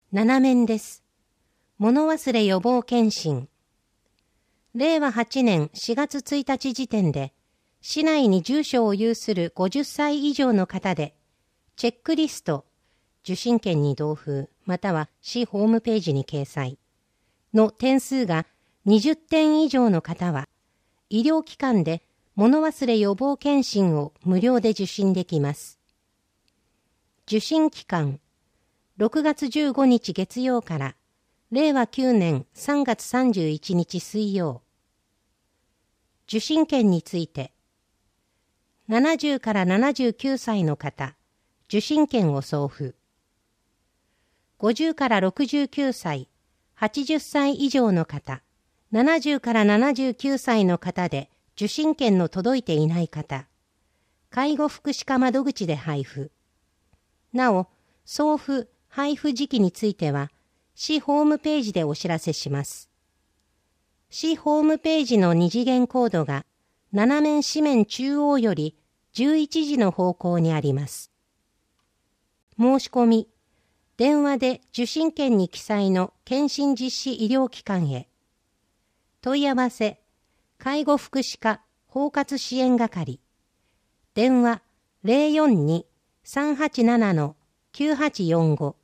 7面です。物忘れ予防検診。令和8年4月1日時点で、市内に住所を有する50歳以上の方で、チェックリスト、受診券に同封、または市ホームページに掲載の点数が20点以上の方は、医療機関で物忘れ予防検診を無料で受診できます。受診期間、6月15日月曜から令和9年3月31日水曜。受診券について、70から79歳の方、受診券を送付。50から69歳、80歳以上の方、70から79歳の方で受診券の届いていない方、介護福祉課窓口で配布。なお、送付・配布時期については、市ホームページでお知らせします。市ホームページの二次元コードが、7面四面中央より11時の方向にあります。申し込み、電話で受診券に記載の検診実施医療機関へ。問い合わせ、介護福祉課包括支援係。電話 042-387-9845